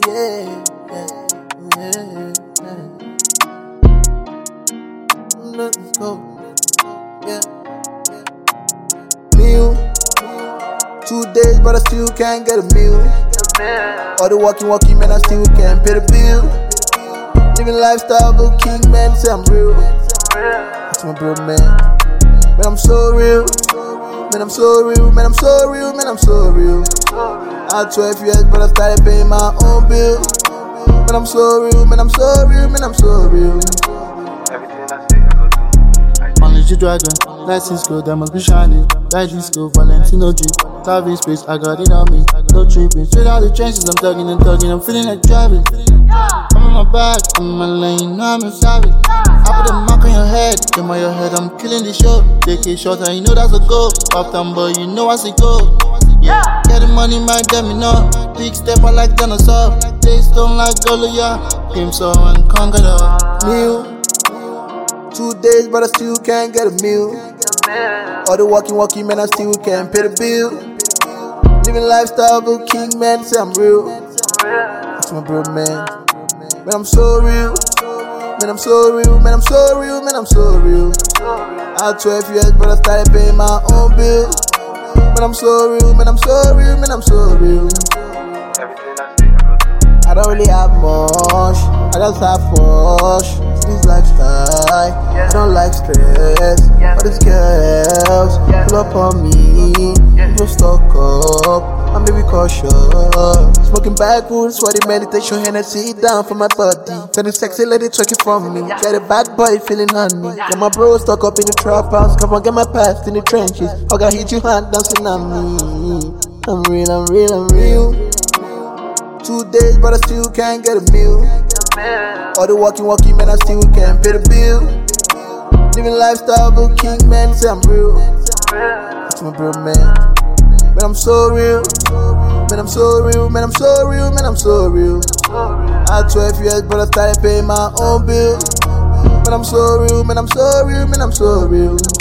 Yeah, yeah. Let's go. Yeah. Meal. 2 days, but I still can't get a meal. All the walking, man, I still can't pay the bill. Living lifestyle of a king, man, say I'm real. That's my bro, man. Man, I'm so real. Man, I'm so real. Man, I'm so real. Man, I'm so real. I had 12 years, but I started paying my own bill. Man, I'm so real. Man, I'm so real. Man, I'm so real. Everything I say, I go do. Unleash the dragon, license go, that must be shining. Light disco, Valentino G. Carving space, I got it on me. No tripping, straight out the trenches, I'm tugging and tugging, I'm feeling like driving. I'm in my bag, I'm in my lane, now I'm a savage. I put a mark on your head, come on your head, I'm killing the show. Take it short, and you know that's a goal. Off time, boy, you know I say go. Yeah, get the money, my damn, you know. Big step, I like dinosaur. Taste don't like Goliath. Game so and conquer the Meal. 2 days, but I still can't get a meal. All the walking, man, I still can't pay the bill. Living lifestyle of a king, man, say I'm real. That's my bro, man. Man, I'm so real. Man, I'm so real. Man, I'm so real. Man, I'm so real. I had 12 years, but I started paying my own bill. Man, I'm so real. Man, I'm so real. Man, I'm so real. Everything I say, I go do. I don't really have much, I just have push. This lifestyle, I don't like stress. All these girls pull up on me, just stock up, I'm baby cautious. Smoking backwoods for the meditation, Hennessy down for my body. Feeling sexy lady twerking from me. Get a bad boy feeling honey. Got my bro stuck up in the trap house, come on get my past in the trenches. I got hit you hand dancing on me. I'm real, I'm real, I'm real. 2 days, but I still can't get a meal. All the walking, man, I still can't pay the bill. Living lifestyle of a king, man, say I'm real. That's my bro, man. Man, I'm so real. Man, I'm so real. Man, I'm so real. Man, I'm so real. I had 12 years, but I started paying my own bill. Man, I'm so real. Man, I'm so real. Man, I'm so real.